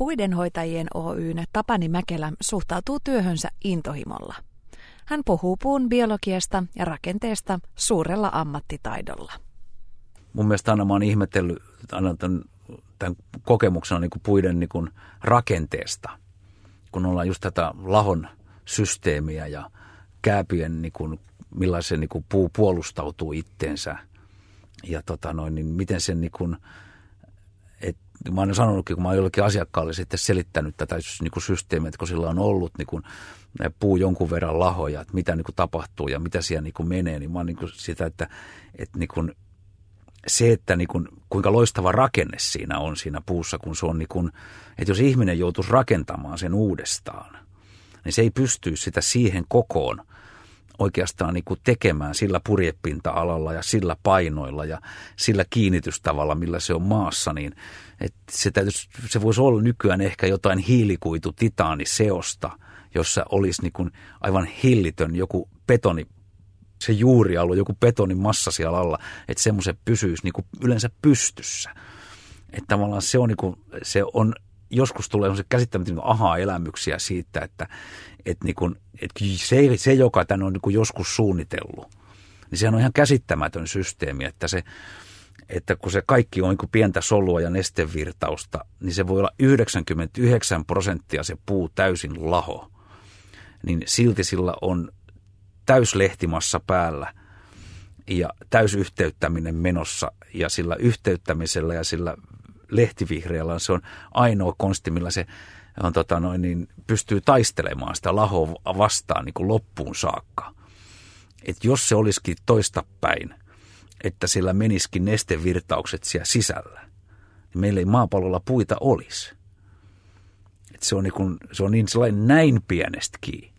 Puidenhoitajien Oyn Tapani Mäkelä suhtautuu työhönsä intohimolla. Hän puhuu puun biologiasta ja rakenteesta suurella ammattitaidolla. Mun mielestä aina mä oon ihmetellyt aina tämän kokemuksena niin kuin puiden niin kuin rakenteesta, kun ollaan just tätä lahon systeemiä ja kääpien, niin kuin, millaisen niin kuin puu puolustautuu itteensä ja niin miten sen, niin kuin, mä oon sanonutkin, kun mä oon jollekin asiakkaalle sitten selittänyt tätä niin kuin systeemiä, että kun sillä on ollut niin kuin, puu jonkun verran lahoja, että mitä niin kuin tapahtuu ja mitä siellä niin kuin menee, niin mä oon niin kuin sitä, että niin kuin, se, että niin kuin, kuinka loistava rakenne siinä on siinä puussa, kun se on niin kuin, että jos ihminen joutuisi rakentamaan sen uudestaan, niin se ei pysty sitä siihen kokoon oikeastaan niin kuin tekemään sillä purjepinta-alalla ja sillä painoilla ja sillä kiinnitystavalla, millä se on maassa, niin että se voisi olla nykyään ehkä jotain hiilikuitu-titaaniseosta, jossa olisi niin kuin aivan hillitön joku betoni, se juurialue, joku betonin massa siellä alla, että semmoisen pysyisi niin kuin yleensä pystyssä. Että tavallaan se on, niin kuin, se on joskus tulee semmoisia käsittämättömiä niin aha-elämyksiä siitä, että niin kuin, että se, joka tämän on niin kuin joskus suunnitellut, niin sehän on ihan käsittämätön systeemi, että kun se kaikki on niin kuin pientä solua ja nestevirtausta, niin se voi olla 99% se puu täysin laho, niin silti sillä on täyslehtimassa päällä ja täysyhteyttäminen menossa ja sillä yhteyttämisellä ja sillä lehtivihreällä se on ainoa konsti, millä se on, pystyy taistelemaan sitä lahoa vastaan niin kuin loppuun saakka. Et jos se olisikin toistapäin, että sillä menisikin nestevirtaukset siellä sisällä, niin meillä ei maapallolla puita olisi. Et se on niin sellainen näin pienestäkin.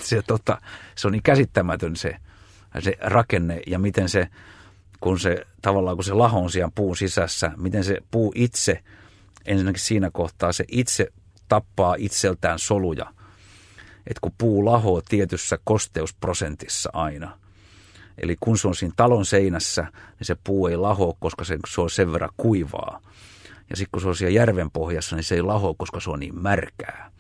Se on niin käsittämätön se rakenne ja miten se, kun se laho on siellä puun sisässä, miten se puu itse, ensinnäkin siinä kohtaa se itse tappaa itseltään soluja. Että kun puu lahoo tietyssä kosteusprosentissa aina. Eli kun se on siinä talon seinässä, niin se puu ei laho, koska se on sen verran kuivaa. Ja sitten kun se on siellä järven pohjassa, niin se ei laho, koska se on niin märkää.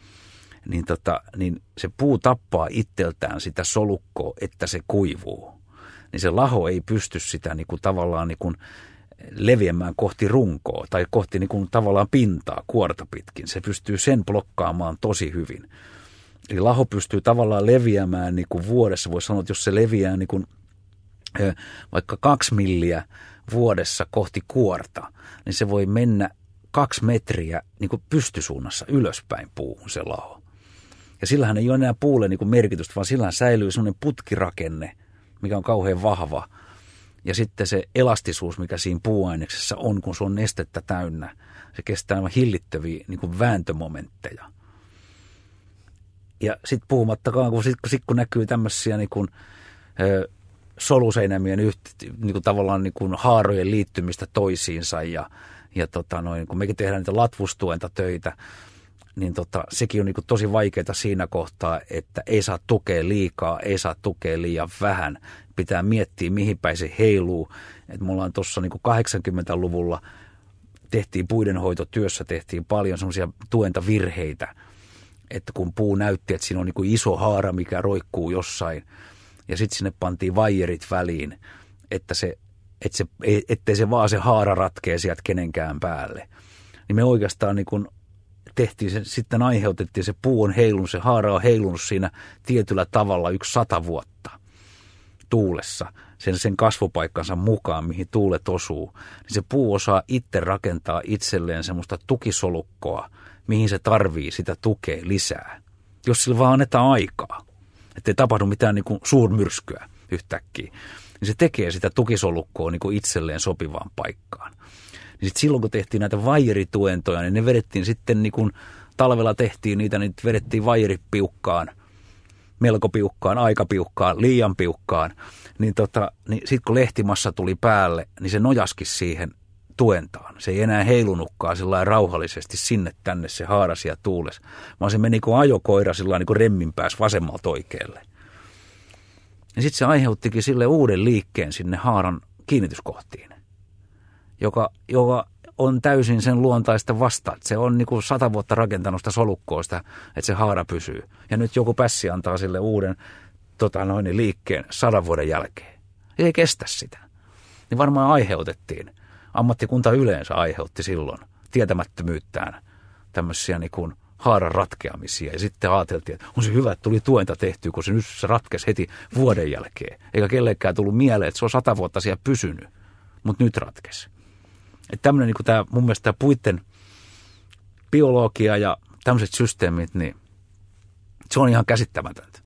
Niin se puu tappaa itseltään sitä solukkoa, että se kuivuu. Niin se laho ei pysty sitä niin kuin tavallaan niin kuin leviämään kohti runkoa tai kohti niin kuin tavallaan pintaa kuorta pitkin. Se pystyy sen blokkaamaan tosi hyvin. Eli laho pystyy tavallaan leviämään niin kuin vuodessa. Voisi sanoa, että jos se leviää niin kuin vaikka 2 milliä vuodessa kohti kuorta, niin se voi mennä 2 metriä niin kuin pystysuunnassa ylöspäin puuhun se laho. Ja sillähän ei ole enää puulle niin kuin merkitystä, vaan sillähän säilyy sellainen putkirakenne, mikä on kauhean vahva. Ja sitten se elastisuus, mikä siinä puuaineksessa on, kun se on nestettä täynnä, se kestää aivan hillittäviä niin kuin vääntömomentteja. Ja sitten puhumattakaan, kun näkyy tämmöisiä niin kuin, soluseinämien niin kuin tavallaan niin kuin haarojen liittymistä toisiinsa ja kun mekin tehdään niitä latvustuentatöitä, niin sekin on niin kuin tosi vaikeaa siinä kohtaa, että ei saa tukea liikaa, ei saa tukea liian vähän. Pitää miettiä, mihin päin se heiluu. Et me ollaan tuossa niin kuin 80-luvulla tehtiin puidenhoitotyössä, tehtiin paljon semmoisia tuentavirheitä, että kun puu näytti, että siinä on niin kuin iso haara, mikä roikkuu jossain, ja sitten sinne pantiin vaijerit väliin, ettei se vaan se haara ratkee sieltä kenenkään päälle. Niin me oikeastaan niin kun tehtiin se, sitten aiheutettiin se puu on heilunut, se haara on heilunut siinä tietyllä tavalla 100 vuotta tuulessa, sen kasvupaikkansa mukaan, mihin tuulet osuu. Niin se puu osaa itse rakentaa itselleen semmoista tukisolukkoa, mihin se tarvii sitä tukea lisää, jos sillä vaan annetaan aikaa. Ettei tapahdu mitään niin kuin suurmyrskyä yhtäkkiä, niin se tekee sitä tukisolukkoa niin kuin itselleen sopivaan paikkaan. Niin sitten silloin, kun tehtiin näitä vaijerituentoja, niin ne vedettiin sitten, niin kuin talvella tehtiin niitä, niin vedettiin vaijeripiukkaan, melko piukkaan, aika piukkaan, liian piukkaan. Niin sitten kun lehtimassa tuli päälle, niin se nojaskin siihen tuentaan. Se ei enää heilunutkaan sillä rauhallisesti sinne tänne se haarasi ja tuules, vaan se meni kuin ajokoira sillä niin kuin remmin päässä vasemmalta oikealle. Ja sitten se aiheuttikin sille uuden liikkeen sinne haaran kiinnityskohtiin, joka on täysin sen luontaista vasta. Se on niin kuin 100 vuotta rakentanut sitä solukkoa, sitä, että se haara pysyy. Ja nyt joku pässi antaa sille uuden liikkeen 100 vuoden jälkeen. Ei kestä sitä. Niin varmaan aiheutettiin. Ammattikunta yleensä aiheutti silloin tietämättömyyttään tämmöisiä niin kuin haaran ratkeamisia. Ja sitten ajateltiin, että on se hyvä, että tuli tuenta tehtyä, kun se ratkesi heti vuoden jälkeen. Eikä kellekään tullut mieleen, että se on 100 vuotta siellä pysynyt, mutta nyt ratkesi. Että tämmöinen niin kuin tämä, mun mielestä tämä puitten biologia ja tämmöiset systeemit, niin se on ihan käsittämätöntä.